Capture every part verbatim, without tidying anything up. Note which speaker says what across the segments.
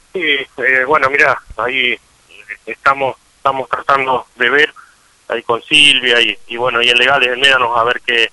Speaker 1: Sí, eh, bueno, mira, ahí estamos estamos tratando de ver ahí con Silvia y, y bueno, y en Legales en Médanos a ver qué,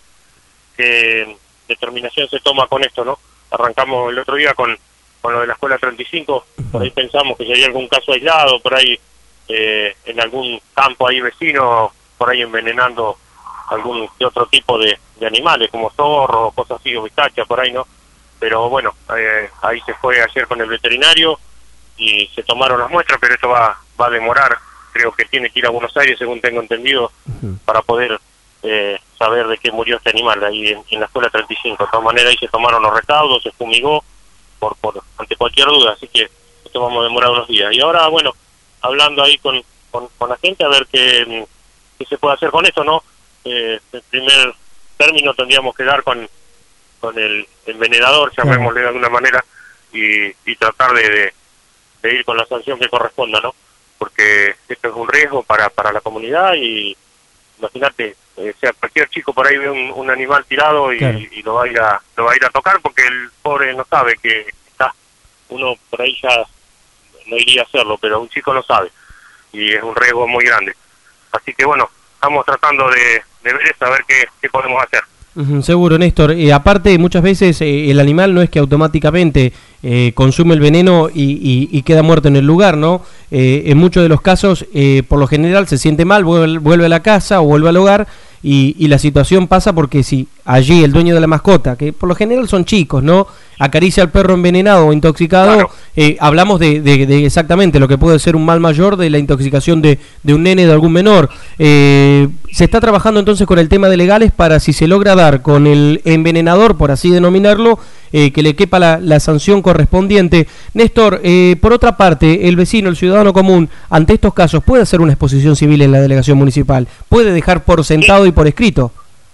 Speaker 1: qué determinación se toma con esto, ¿no? Arrancamos el otro día con, con lo de la escuela treinta y cinco, por ahí pensamos que sería algún caso aislado, por ahí eh, en algún campo ahí vecino, por ahí envenenando algún que otro tipo de, de animales, como zorros, cosas así, o vistachas, por ahí, ¿no? Pero bueno, eh, ahí se fue ayer con el veterinario y se tomaron las muestras, pero esto va, va a demorar, creo que tiene que ir a Buenos Aires, según tengo entendido, uh-huh. para poder eh, saber de qué murió este animal ahí en, en la escuela treinta y cinco. De todas maneras ahí se tomaron los recaudos, se fumigó por, por ante cualquier duda, así que esto vamos a demorar unos días. Y ahora, bueno, hablando ahí con, con, con la gente a ver qué, qué se puede hacer con esto, ¿no? Eh, en primer término tendríamos que dar con, con el envenenador, llamémosle de alguna manera, y, y tratar de, de, de ir con la sanción que corresponda, ¿no? Porque esto es un riesgo para, para la comunidad y imagínate, eh, sea cualquier chico por ahí ve un, un animal tirado y, claro. y lo va a ir a, lo va a ir a tocar porque el pobre no sabe que está, uno por ahí ya no iría a hacerlo, pero un chico lo sabe y es un riesgo muy grande. Así que bueno, estamos tratando de, de ver eso, a ver qué, qué podemos hacer.
Speaker 2: Uh-huh, seguro, Néstor. Eh, aparte, muchas veces eh, el animal no es que automáticamente eh, consume el veneno y, y, y queda muerto en el lugar, ¿no? Eh, en muchos de los casos, eh, por lo general, se siente mal, vuelve, vuelve a la casa o vuelve al hogar y, y la situación pasa porque si allí el dueño de la mascota, que por lo general son chicos, ¿no?, acaricia al perro envenenado o intoxicado, claro. eh, hablamos de, de, de exactamente lo que puede ser un mal mayor de la intoxicación de, de un nene, de algún menor. Eh, se está trabajando entonces con el tema de legales para, si se logra dar con el envenenador, por así denominarlo, eh, que le quepa la, la sanción correspondiente. Néstor, eh, por otra parte, el vecino, el ciudadano común, ante estos casos, ¿puede hacer una exposición civil en la delegación municipal? ¿Puede dejar por sentado sí. y por escrito?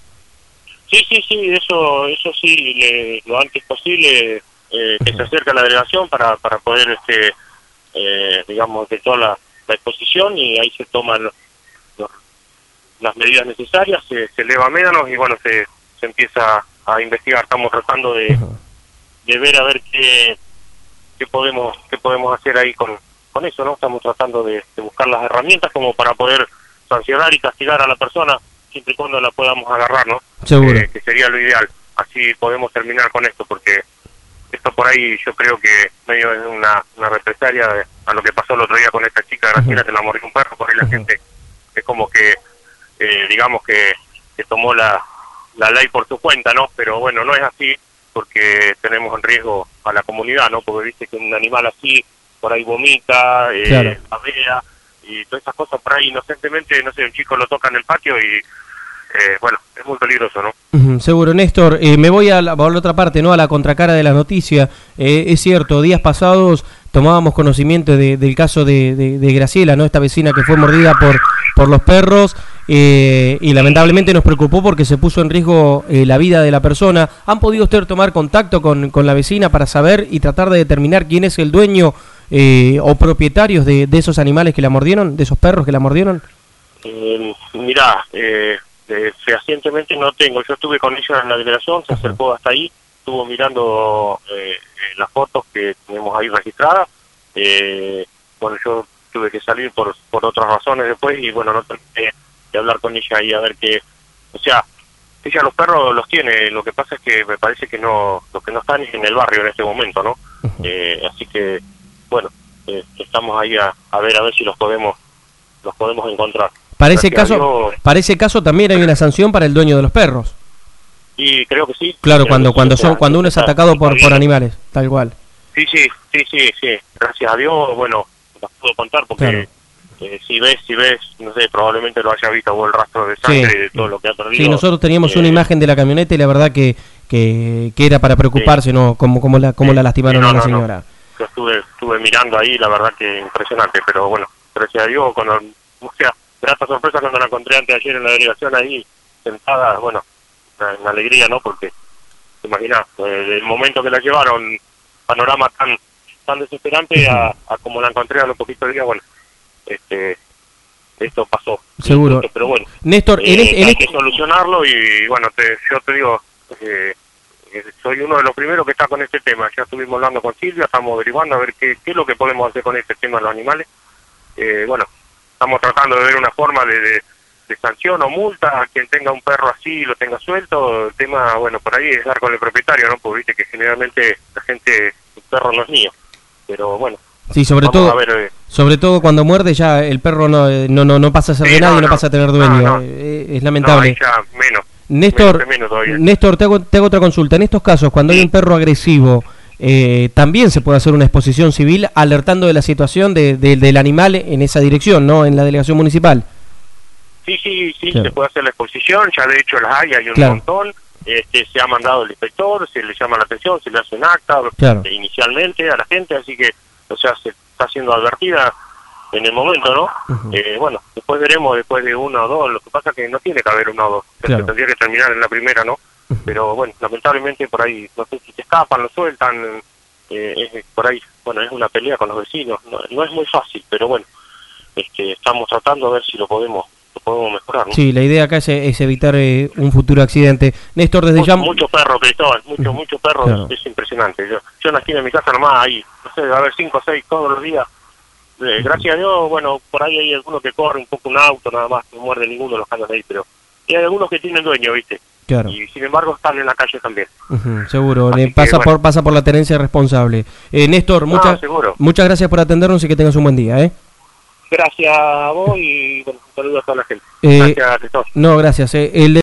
Speaker 1: Sí, sí, sí, eso eso sí, le, lo antes posible eh, que se acerque a la delegación para, para poder, este eh, digamos, de toda la, la exposición y ahí se toman los, los, las medidas necesarias, se, se eleva a Médanos y bueno, se, se empieza a investigar. Estamos tratando de, de ver a ver qué, qué podemos qué podemos hacer ahí con, con eso, ¿no? Estamos tratando de, de buscar las herramientas como para poder sancionar y castigar a la persona siempre y cuando la podamos agarrar, ¿no?
Speaker 2: Seguro.
Speaker 1: Eh, que sería lo ideal. Así podemos terminar con esto, porque esto por ahí yo creo que medio es una, una represalia de, a lo que pasó el otro día con esta chica Graciela, uh-huh. que la mordió un perro. Por ahí la uh-huh. gente es como que, eh, digamos que, que tomó la, la ley por su cuenta, ¿no? Pero bueno, no es así, porque tenemos en riesgo a la comunidad, ¿no? Porque viste que un animal así por ahí vomita, eh,
Speaker 2: claro.
Speaker 1: babea, y todas esas cosas por ahí inocentemente, no sé, un chico lo toca en el patio y Eh, bueno, es muy peligroso, ¿no?
Speaker 2: Uh-huh, seguro, Néstor. Eh, me voy a la, a la otra parte, ¿no? A la contracara de la noticia. Eh, es cierto, días pasados tomábamos conocimiento de, del caso de, de, de Graciela, ¿no? Esta vecina que fue mordida por, por los perros eh, y lamentablemente nos preocupó porque se puso en riesgo eh, la vida de la persona. ¿Han podido usted tomar contacto con, con la vecina para saber y tratar de determinar quién es el dueño eh, o propietarios de, de esos animales que la mordieron, de esos perros que la mordieron?
Speaker 1: Eh, mirá, eh... Eh, fehacientemente no tengo. Yo estuve con ella en la delegación, se acercó hasta ahí, estuvo mirando eh, las fotos que tenemos ahí registradas. Eh, bueno, yo tuve que salir por por otras razones después y bueno, no terminé de hablar con ella ahí a ver qué, o sea, ella los perros los tiene, lo que pasa es que me parece que no, lo que no están es en el barrio en este momento, ¿no? Uh-huh. Eh, así que, bueno, eh, estamos ahí a, a ver a ver si los podemos los podemos encontrar.
Speaker 2: Para ese caso, Dios, para ese caso también hay una sanción para el dueño de los perros.
Speaker 1: Y creo que sí.
Speaker 2: Claro, cuando cuando son cuando uno es atacado por por animales, tal cual.
Speaker 1: Sí, sí, sí, sí, sí. Gracias a Dios, bueno, las puedo contar porque claro. eh, si ves, si ves, no sé, probablemente lo haya visto o el rastro de sangre sí. de todo lo que ha perdido.
Speaker 2: Sí, nosotros teníamos eh, una imagen de la camioneta y la verdad que que, que era para preocuparse, sí. ¿no? Como como la como sí. la lastimaron sí, no, a la no, señora. No.
Speaker 1: Yo estuve estuve mirando ahí, la verdad que impresionante, pero bueno, gracias a Dios, cuando, o sea, grata sorpresa cuando la encontré antes de ayer en la delegación ahí sentada, bueno, una, una alegría, ¿no? Porque, te imaginas, eh, el momento que la llevaron, panorama tan tan desesperante a, a como la encontré a los poquitos días, bueno, este esto pasó.
Speaker 2: Seguro.
Speaker 1: Pero bueno,
Speaker 2: Néstor,
Speaker 1: eh,
Speaker 2: en este, en
Speaker 1: hay
Speaker 2: este...
Speaker 1: que solucionarlo y bueno, te, yo te digo, eh, eh, soy uno de los primeros que está con este tema. Ya estuvimos hablando con Silvia, estamos averiguando a ver qué, qué es lo que podemos hacer con este tema de los animales. Eh, bueno, estamos tratando de ver una forma de, de, de sanción o multa a quien tenga un perro así y lo tenga suelto. El tema, bueno, por ahí es dar con el propietario, ¿no? Porque viste que generalmente la gente, el perro no es mío. Pero bueno.
Speaker 2: Sí, sobre
Speaker 1: Vamos
Speaker 2: todo,
Speaker 1: a ver, eh.
Speaker 2: sobre todo cuando muerde ya el perro no no no, no pasa a ser
Speaker 1: Sí,
Speaker 2: de nadie,
Speaker 1: no,
Speaker 2: no,
Speaker 1: no.
Speaker 2: pasa a tener dueño.
Speaker 1: No, no.
Speaker 2: Eh, es lamentable.
Speaker 1: No, ahí ya menos.
Speaker 2: Néstor,
Speaker 1: menos, menos todavía.
Speaker 2: Néstor, te hago, te hago otra consulta. En estos casos, cuando
Speaker 1: Sí.
Speaker 2: hay un perro agresivo, eh, también se puede hacer una exposición civil alertando de la situación de, de- del animal en esa dirección, ¿no? En la delegación municipal.
Speaker 1: Sí, sí, sí,
Speaker 2: Claro.
Speaker 1: se puede hacer la exposición, ya de hecho las hay, hay un
Speaker 2: Claro.
Speaker 1: montón. Este, se ha mandado el inspector, se le llama la atención, se le hace un acta
Speaker 2: Claro.
Speaker 1: eh, inicialmente a la gente, así que, o sea, se está siendo advertida en el momento, ¿no?
Speaker 2: Ujú.
Speaker 1: Eh, bueno, después veremos, después de uno o dos, lo que pasa es que no tiene que haber uno o dos, se
Speaker 2: Claro.
Speaker 1: tendría que terminar en la primera, ¿no?
Speaker 2: Ujú.
Speaker 1: Pero bueno, lamentablemente por ahí, no sé si se escapan, lo sueltan, eh, es, por ahí, bueno, es una pelea con los vecinos, no, no es muy fácil, pero bueno, este, estamos tratando a ver si lo podemos lo podemos mejorar, ¿no?
Speaker 2: Sí, la idea acá es, es evitar eh, un futuro accidente. Néstor, desde ya...
Speaker 1: Muchos perros, Cristóbal, muchos,
Speaker 2: Ujú.
Speaker 1: muchos perros,
Speaker 2: Claro.
Speaker 1: es impresionante. Yo, yo nací en mi casa nomás, ahí, no sé, va a haber cinco o seis todos los días. Eh, gracias a Dios, bueno, por ahí hay algunos que corren un poco un auto, nada más, no muerde ninguno de los caños de ahí, pero y hay algunos que tienen dueño, ¿viste?
Speaker 2: Claro.
Speaker 1: Y sin embargo están en la calle también.
Speaker 2: Ujú, seguro,
Speaker 1: Así
Speaker 2: le
Speaker 1: que,
Speaker 2: pasa,
Speaker 1: bueno.
Speaker 2: por, pasa por la tenencia responsable. Eh, Néstor,
Speaker 1: No,
Speaker 2: muchas,
Speaker 1: seguro.
Speaker 2: muchas gracias por atendernos y que tengas un buen día, ¿eh?
Speaker 1: Gracias a vos y bueno, un saludo a toda la gente.
Speaker 2: Eh,
Speaker 1: Gracias, Cristóbal.
Speaker 2: No, gracias. eh. El